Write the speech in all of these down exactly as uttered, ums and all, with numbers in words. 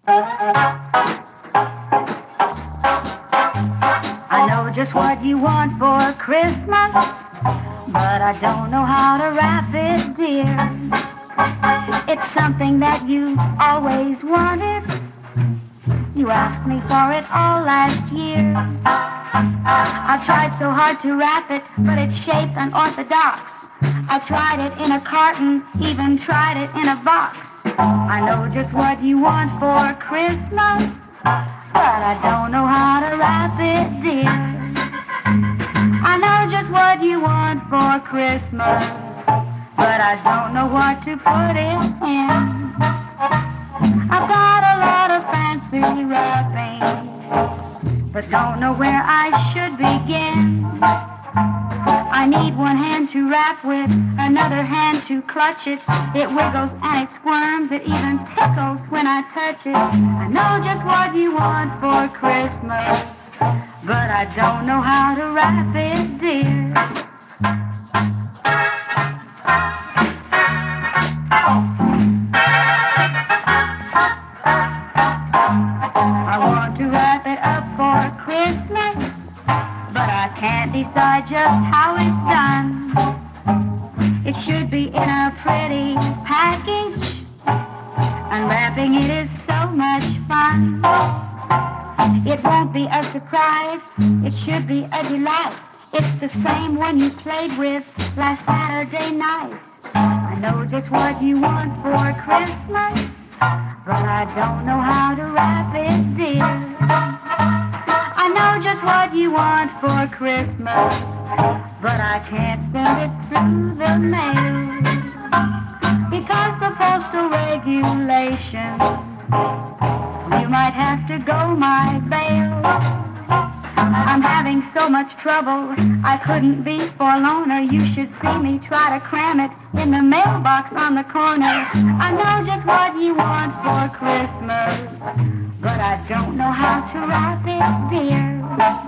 I know just what you want for Christmas, but I don't know how to wrap it, dear. It's something that you always wanted. You asked me for it all last year. I've tried so hard to wrap it, but it's shaped unorthodox. I tried it in a carton, even tried it in a box. I know just what you want for Christmas, but I don't know how to wrap it, dear. I know just what you want for Christmas, but I don't know what to put it in. I've got a lot of fancy wrappings, but don't know where I should begin. I need one hand to wrap with, another hand to clutch it. It wiggles and it squirms, it even tickles when I touch it. I know just what you want for Christmas, but I don't know how to wrap it, dear. I want to wrap it up for Christmas, but I can't decide just how it's done. It should be in a pretty package. Unwrapping it is so much fun. It won't be a surprise, it should be a delight. It's the same one you played with last Saturday night. I know just what you want for Christmas, but I don't know how to wrap it, dear. I know just what you want for Christmas, but I can't send it through the mail because of postal regulations. You might have to go my bail. I'm having so much trouble, I couldn't be forlorner. You should see me try to cram it in the mailbox on the corner. I know just what you want for Christmas, but I don't know how to wrap it, dear.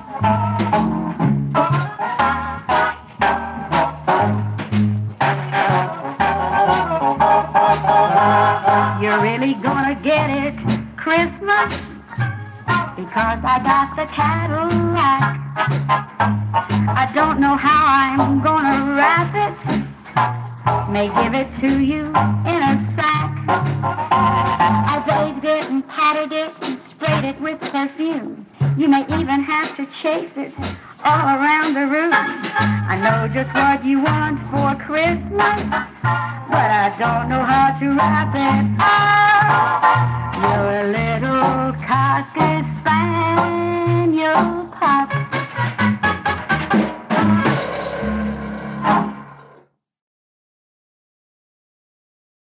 You're really gonna get it Christmas, because I got the Cadillac. I don't know how I'm gonna wrap it. May give it to you in a sack. I bathed it and patted it and sprayed it with perfume. You may even have to chase it all around the room. I know just what you want for Christmas, but I don't know how to wrap it up. You're a little cocker spaniel pup.